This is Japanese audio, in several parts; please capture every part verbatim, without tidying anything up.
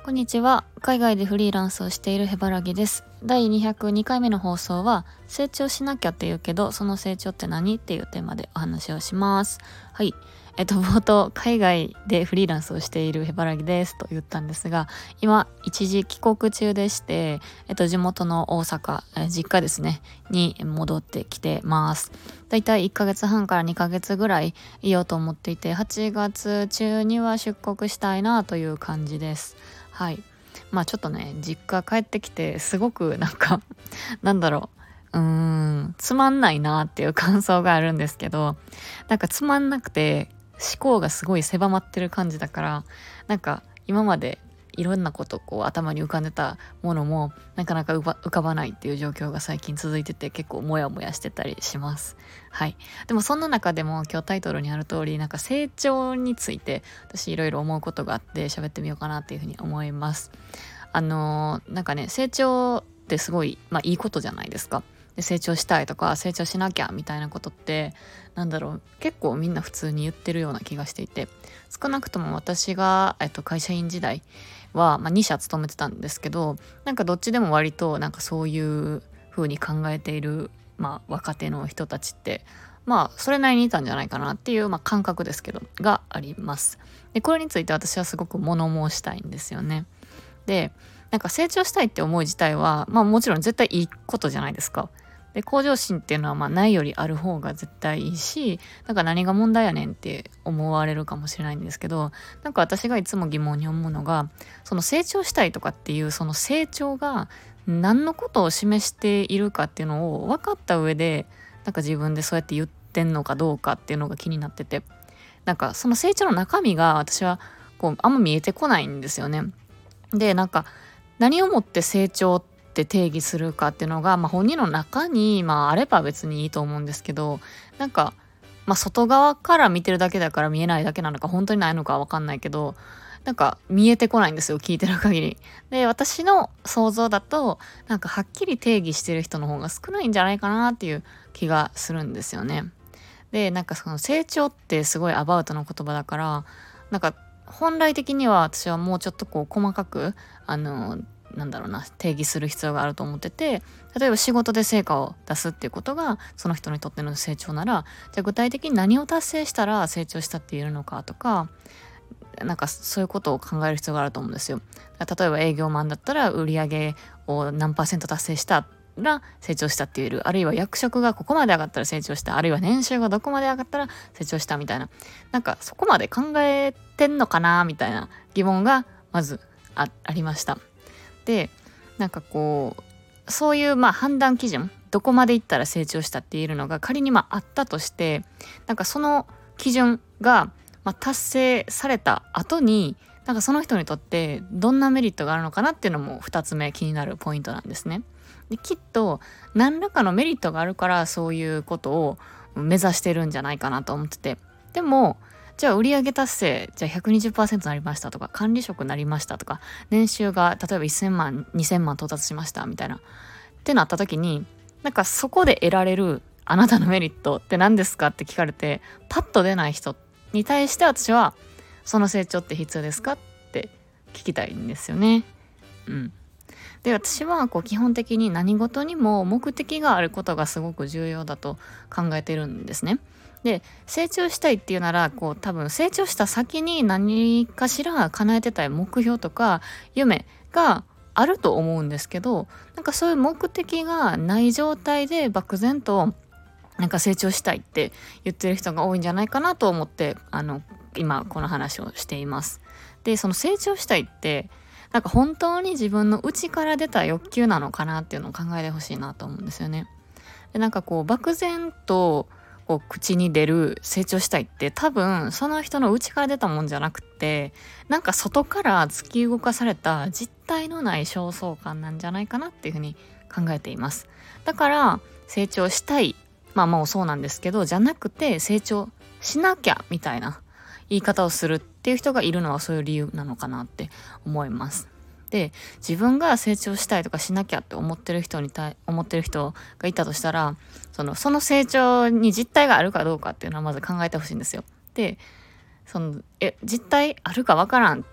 こんにちは。海外でフリーランスをしているヘバラギです。だいにひゃくにかいめの放送は、成長しなきゃって言うけど、その成長って何っていうテーマでお話をします。はい。えっと、冒頭、海外でフリーランスをしているヘバラギですと言ったんですが、今、一時帰国中でして、えっと、地元の大阪、え実家ですね、に戻ってきてます。だいたいいっかげつはんからにかげつぐらいいようと思っていて、はちがつ中には出国したいなという感じです。はい。まあちょっとね、実家帰ってきて、すごくなんか、なんだろう、うーん、つまんないなっていう感想があるんですけど、なんかつまんなくて、思考がすごい狭まってる感じだから、なんか今までいろんなことこう頭に浮かんでたものもなかなか浮かばないっていう状況が最近続いてて結構モヤモヤしてたりします。はい。でもそんな中でも今日タイトルにある通りなんか成長について私いろいろ思うことがあって喋ってみようかなっていうふうに思います。あのー、なんかね成長ってすごいまあいいことじゃないですか。で成長したいとか成長しなきゃみたいなことってなんだろう結構みんな普通に言ってるような気がしていて、少なくとも私が、えっと、会社員時代は、まあ、に社勤めてたんですけど、なんかどっちでも割となんかそういう風に考えている、まあ、若手の人たちってまあそれなりにいたんじゃないかなっていう、まあ、感覚ですけどがあります。でこれについて私はすごく物申したいんですよね。でなんか成長したいって思い自体はまあもちろん絶対いいことじゃないですか。で向上心っていうのはまあないよりある方が絶対いいし、なんか何が問題やねんって思われるかもしれないんですけど、なんか私がいつも疑問に思うのが、その成長したいとかっていうその成長が何のことを示しているかっていうのを分かった上でなんか自分でそうやって言ってんのかどうかっていうのが気になってて、なんかその成長の中身が私はこうあんま見えてこないんですよね。でなんか何をもって成長って定義するかっていうのが、まあ、本人の中に、まあ、あれば別にいいと思うんですけど、なんか、まあ、外側から見てるだけだから見えないだけなのか本当にないのかわかんないけど、なんか見えてこないんですよ、聞いてる限り。で私の想像だとなんかはっきり定義してる人の方が少ないんじゃないかなっていう気がするんですよね。でなんかその成長ってすごいアバウトな言葉だから、なんか本来的には私はもうちょっとこう細かくあのなんだろうな定義する必要があると思ってて、例えば仕事で成果を出すっていうことがその人にとっての成長なら、じゃあ具体的に何を達成したら成長したって言えるのかとか、なんかそういうことを考える必要があると思うんですよ。例えば営業マンだったら売上を何パーセント達成したら成長したって言える、あるいは役職がここまで上がったら成長した、あるいは年収がどこまで上がったら成長したみたいな、なんかそこまで考えてんのかなみたいな疑問がまず あ, ありました。でなんかこうそういうまあ判断基準、どこまでいったら成長したって言えるのが仮にまああったとして、なんかその基準がまあ達成された後になんかその人にとってどんなメリットがあるのかなっていうのもふたつめ気になるポイントなんですね。できっと何らかのメリットがあるからそういうことを目指してるんじゃないかなと思ってて、でもじゃあ売上達成じゃあ ひゃくにじゅっパーセント なりましたとか管理職になりましたとか年収が例えばせんまんにせんまん到達しましたみたいなってなった時に、なんかそこで得られるあなたのメリットって何ですかって聞かれてパッと出ない人に対して私はその成長って必要ですかって聞きたいんですよね。うんで私はこう基本的に何事にも目的があることがすごく重要だと考えてるんですね。で成長したいっていうならこう多分成長した先に何かしら叶えてたい目標とか夢があると思うんですけど、なんかそういう目的がない状態で漠然となんか成長したいって言ってる人が多いんじゃないかなと思ってあの今この話をしています。でその成長したいってなんか本当に自分の内から出た欲求なのかなっていうのを考えてほしいなと思うんですよね。でなんかこう漠然とこう口に出る成長したいって多分その人の内から出たもんじゃなくて、なんか外から突き動かされた実体のない焦燥感なんじゃないかなっていうふうに考えています。だから成長したい、まあもうそうなんですけどじゃなくて成長しなきゃみたいな言い方をするっていう人がいるのはそういう理由なのかなって思います。で自分が成長したいとかしなきゃって思ってる人に対思ってる人がいたとしたら、そのその成長に実態があるかどうかっていうのはまず考えてほしいんですよ。でそのえ実態あるかわからんって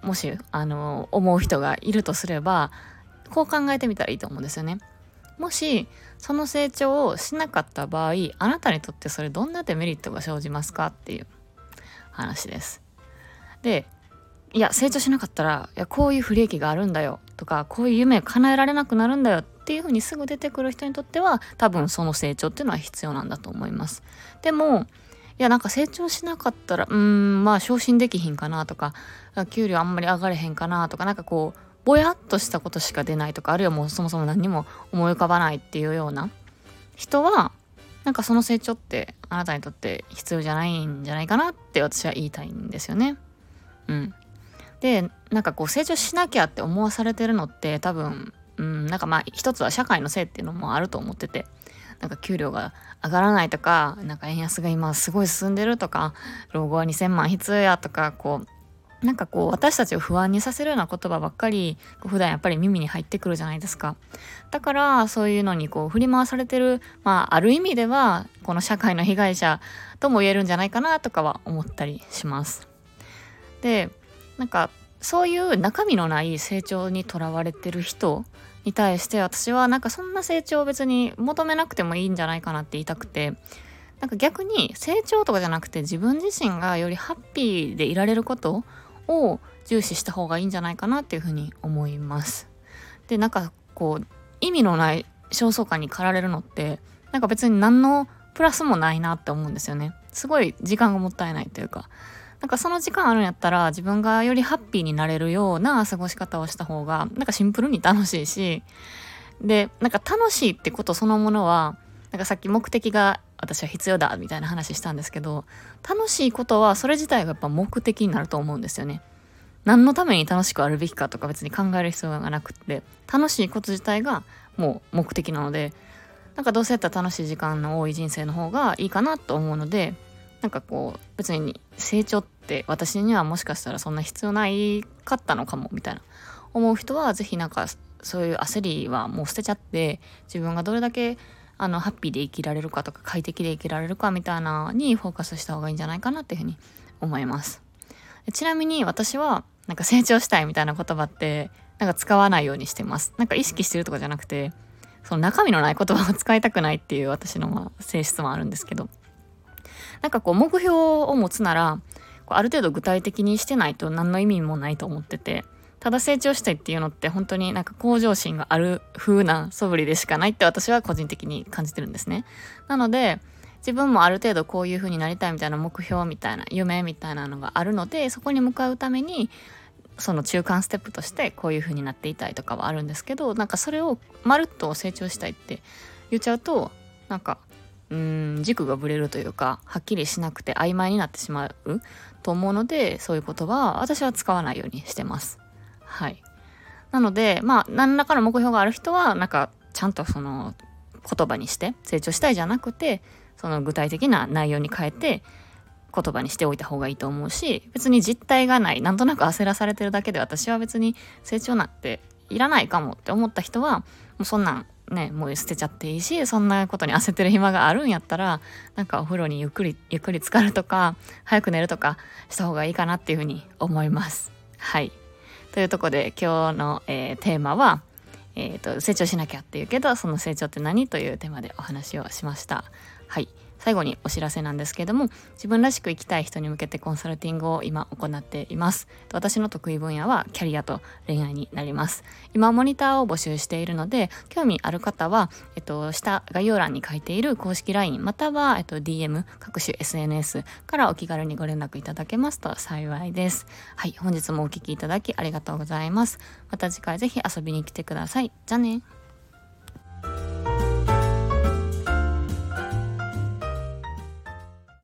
もしあの思う人がいるとすれば、こう考えてみたらいいと思うんですよね。もしその成長をしなかった場合、あなたにとってそれどんなデメリットが生じますかっていう話です。で、いや成長しなかったら、いやこういう不利益があるんだよとか、こういう夢を叶えられなくなるんだよっていう風にすぐ出てくる人にとっては、多分その成長っていうのは必要なんだと思います。でもいやなんか成長しなかったらうーんまあ昇進できひんかなとか、給料あんまり上がれへんかなとか、なんかこうぼやっとしたことしか出ないとか、あるいはもうそもそも何にも思い浮かばないっていうような人は、なんかその成長ってあなたにとって必要じゃないんじゃないかなって私は言いたいんですよね。うんで、なんかこう成長しなきゃって思わされてるのって多分、うん、なんかまあ一つは社会のせいっていうのもあると思ってて、なんか給料が上がらないとか、なんか円安が今すごい進んでるとか、老後はにせんまん必要やとか、こうなんかこう私たちを不安にさせるような言葉ばっかり普段やっぱり耳に入ってくるじゃないですか。だからそういうのにこう振り回されてる、まあある意味ではこの社会の被害者とも言えるんじゃないかなとかは思ったりします。で、なんかそういう中身のない成長にとらわれてる人に対して、私はなんかそんな成長を別に求めなくてもいいんじゃないかなって言いたくて、なんか逆に成長とかじゃなくて自分自身がよりハッピーでいられることを重視した方がいいんじゃないかなっていうふうに思います。で、なんかこう意味のない焦燥感に駆られるのってなんか別に何のプラスもないなって思うんですよね。すごい時間がもったいないというか、なんかその時間あるんやったら自分がよりハッピーになれるような過ごし方をした方がなんかシンプルに楽しいし、でなんか楽しいってことそのものは、なんかさっき目的が私は必要だみたいな話したんですけど、楽しいことはそれ自体がやっぱ目的になると思うんですよね。何のために楽しくあるべきかとか別に考える必要がなくって、楽しいこと自体がもう目的なので、なんかどうせやったら楽しい時間の多い人生の方がいいかなと思うので、なんかこう別に成長って私にはもしかしたらそんな必要ないかったのかもみたいな思う人は、ぜひなんかそういう焦りはもう捨てちゃって、自分がどれだけあのハッピーで生きられるかとか快適で生きられるかみたいなにフォーカスした方がいいんじゃないかなっていうふうに思います。ちなみに私はなんか成長したいみたいな言葉ってなんか使わないようにしてます。なんか意識してるとかじゃなくて、その中身のない言葉を使いたくないっていう私のまあ性質もあるんですけど、なんかこう目標を持つならこうある程度具体的にしてないと何の意味もないと思ってて、ただ成長したいっていうのって本当になんか向上心がある風な素振りでしかないって私は個人的に感じてるんですね。なので自分もある程度こういう風になりたいみたいな目標みたいな夢みたいなのがあるので、そこに向かうためにその中間ステップとしてこういう風になっていたいとかはあるんですけど、なんかそれをまるっと成長したいって言っちゃうと、なんかうーん軸がぶれるというか、はっきりしなくて曖昧になってしまうと思うので、そういう言葉は私は使わないようにしてます。はい。なのでまあ何らかの目標がある人はなんかちゃんとその言葉にして、成長したいじゃなくてその具体的な内容に変えて言葉にしておいた方がいいと思うし、別に実体がない、なんとなく焦らされてるだけで私は別に成長なんていらないかもって思った人は、もうそんなんねもう捨てちゃっていいし、そんなことに焦ってる暇があるんやったらなんかお風呂にゆっくりゆっくり浸かるとか早く寝るとかした方がいいかなっていうふうに思います。はい。というところで今日の、えー、テーマは、えーと、成長しなきゃっていうけどその成長って何というテーマでお話をしました。はい。最後にお知らせなんですけれども、自分らしく生きたい人に向けてコンサルティングを今行っています。私の得意分野はキャリアと恋愛になります。今モニターを募集しているので、興味ある方は、えっと、下概要欄に書いている公式 ライン または、えっと、ディーエム 各種 エスエヌエス からお気軽にご連絡いただけますと幸いです。はい、本日もお聞きいただきありがとうございます。また次回ぜひ遊びに来てください。じゃあね。